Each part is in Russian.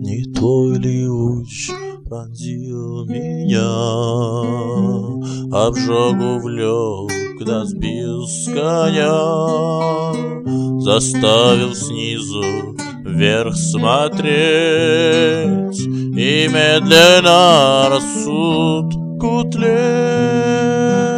Не твой ли луч пронзил меня, обжогу влек, да сбил с коня, заставил снизу вверх смотреть и медленно рассудку тлеть.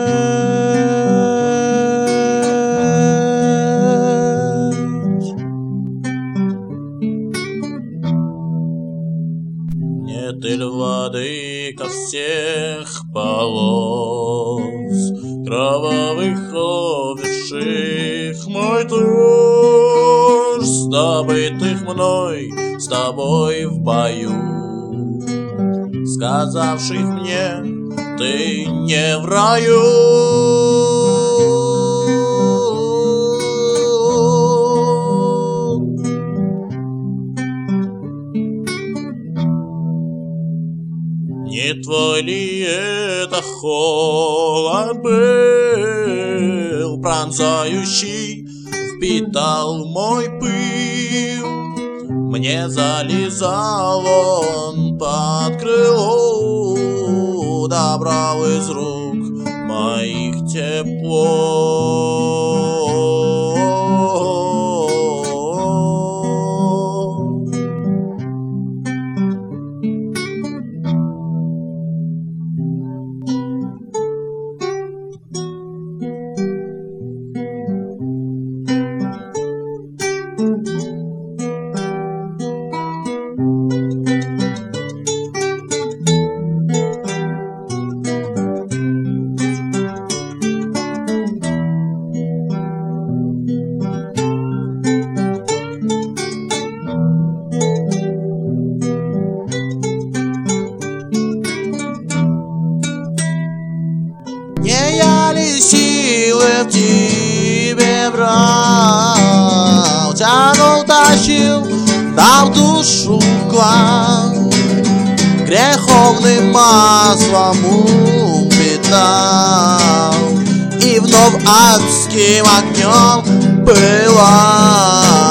Нет ли владыка всех полос, кровавых обвивших мой труд, добытых мной с тобой в бою, сказавших мне, ты не в раю. Не твой ли это холод был, пронзающий, впитал мой пыл? Мне залезал он под крыло, да брал из рук моих тепло. Не я ли силы в тебе брал, тянул, тащил, дал душу в клан, греховным маслом упитал и вновь адским огнем пылал.